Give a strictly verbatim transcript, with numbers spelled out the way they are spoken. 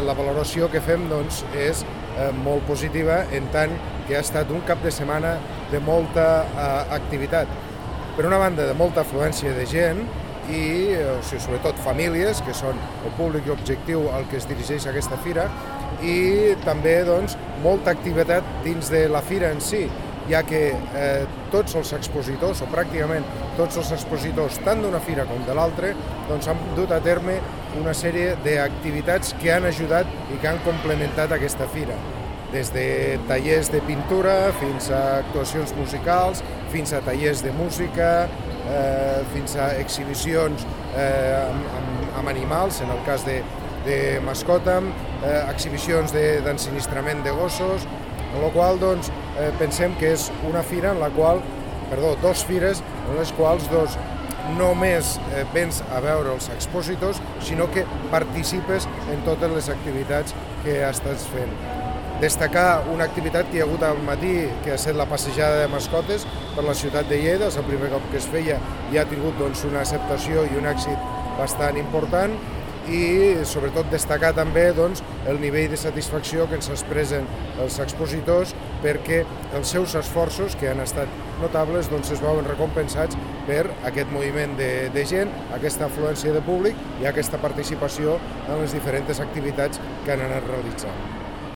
la valoració que fem doncs, és eh, molt positiva, en tant que ha estat un cap de setmana de molta eh, activitat. Per una banda, de molta afluència de gent i o sigui, sobretot famílies, que són el públic objectiu al que es dirigeix aquesta fira, i també doncs, molta activitat dins de la fira en si, ja que eh, tots els expositors, o pràcticament tots els expositors, tant d'una fira com de l'altra, doncs, han dut a terme una sèrie d'activitats que han ajudat i que han complementat aquesta fira. Des de tallers de pintura fins a actuacions musicals, fins a tallers de música, eh, fins a exhibicions eh, amb, amb, amb animals, en el cas de, de mascota, eh, exhibicions d'ensinistrament de, de gossos, amb la qual doncs, eh, pensem que és una fira en la qual, perdó, dos fires en les quals doncs, només eh, vens a veure els expositors, sinó que participes en totes les activitats que estàs fent. Destacar una activitat que hi ha hagut al matí, que ha estat la passejada de mascotes per la ciutat de Lleida, és el primer cop que es feia i ha tingut doncs, una acceptació i un èxit bastant important, i sobretot destacar també doncs, el nivell de satisfacció que ens expressen els expositors, perquè els seus esforços, que han estat notables, doncs, es veuen recompensats per aquest moviment de, de gent, aquesta afluència de públic i aquesta participació en les diferents activitats que han anat realitzant.